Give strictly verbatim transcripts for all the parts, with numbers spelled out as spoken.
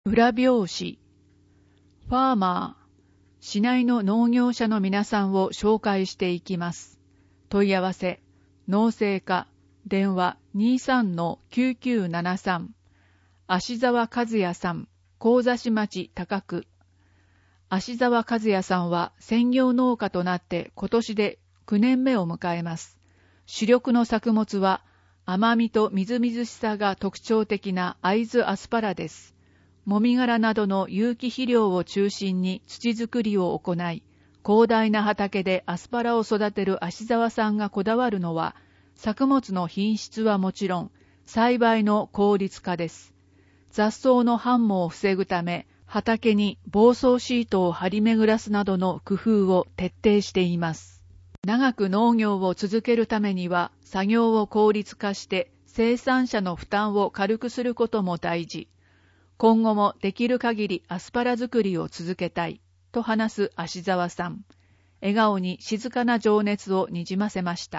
裏表紙。ファーマー。市内の農業者の皆さんを紹介していきます。問い合わせ。農政課。電話 にさんのきゅうきゅうななさん。芦沢和也さん。神指町高区。芦沢和也さんは専業農家となって今年できゅうねんめを迎えます。主力の作物は甘みとみずみずしさが特徴的な会津アスパラです。もみ殻などの有機肥料を中心に土作りを行い、広大な畑でアスパラを育てる芦沢さんがこだわるのは、作物の品質はもちろん、栽培の効率化です。雑草の繁茂を防ぐため、畑に防草シートを張り巡らすなどの工夫を徹底しています。長く農業を続けるためには、作業を効率化して生産者の負担を軽くすることも大事。今後もできる限りアスパラ作りを続けたい、と話す芦沢さん。笑顔に静かな情熱をにじませました。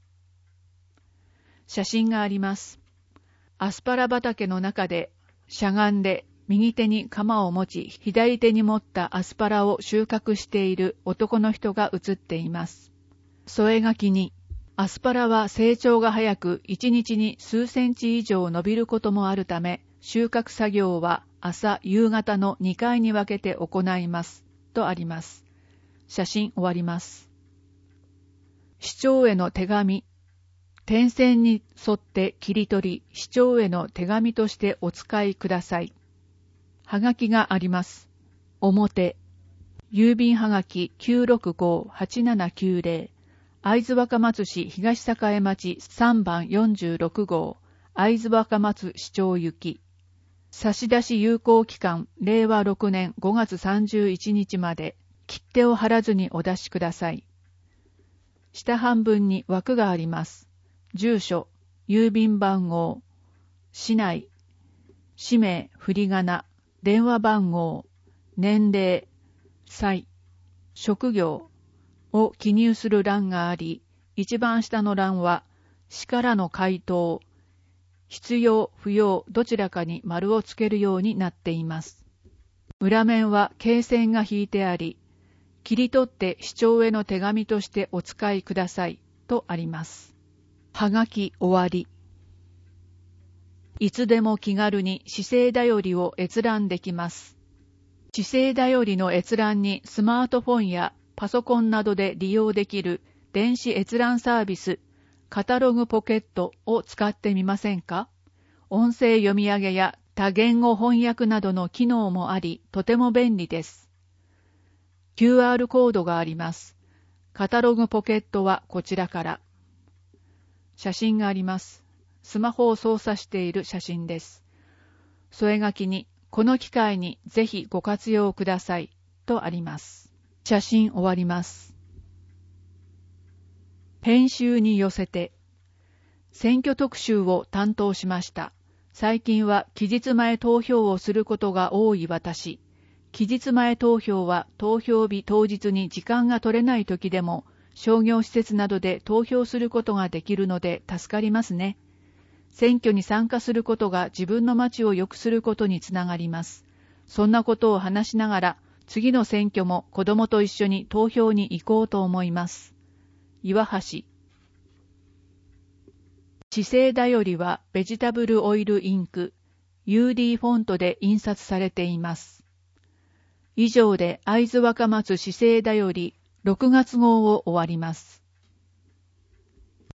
写真があります。アスパラ畑の中でしゃがんで右手に鎌を持ち、左手に持ったアスパラを収穫している男の人が写っています。添え書きに、アスパラは成長が早くいちにちに数センチ以上伸びることもあるため、収穫作業は朝夕方のにかいに分けて行います、とあります。写真終わります。市長への手紙。点線に沿って切り取り、市長への手紙としてお使いください。はがきがあります。表。郵便はがき きゅうろくごーはちななきゅうぜろ。会津若松市東栄町さんばんよんじゅうろくごう。会津若松市長行き。差出有効期間れいわろくねんごがつさんじゅういちにちまで、切手を貼らずにお出しください。下半分に枠があります。住所、郵便番号、市内、氏名、振り仮名、電話番号、年齢、歳、職業を記入する欄があり、一番下の欄は市からの回答、必要、不要、どちらかに丸をつけるようになっています。裏面は罫線が引いてあり、切り取って市長への手紙としてお使いください、とあります。はがき終わり。いつでも気軽に市政だよりを閲覧できます。市政だよりの閲覧にスマートフォンやパソコンなどで利用できる電子閲覧サービス、カタログポケットを使ってみませんか？音声読み上げや多言語翻訳などの機能もあり、とても便利です。キューアール コードがあります。カタログポケットはこちらから。写真があります。スマホを操作している写真です。添え書きに、この機会にぜひご活用ください、とあります。写真終わります。編集に寄せて、選挙特集を担当しました。最近は期日前投票をすることが多い私。期日前投票は投票日当日に時間が取れない時でも、商業施設などで投票することができるので助かりますね。選挙に参加することが自分の町を良くすることにつながります。そんなことを話しながら、次の選挙も子供と一緒に投票に行こうと思います。岩橋。市政だよりはベジタブルオイルインク、ユーディー フォントで印刷されています。以上で会津若松市政だよりろくがつごうを終わります。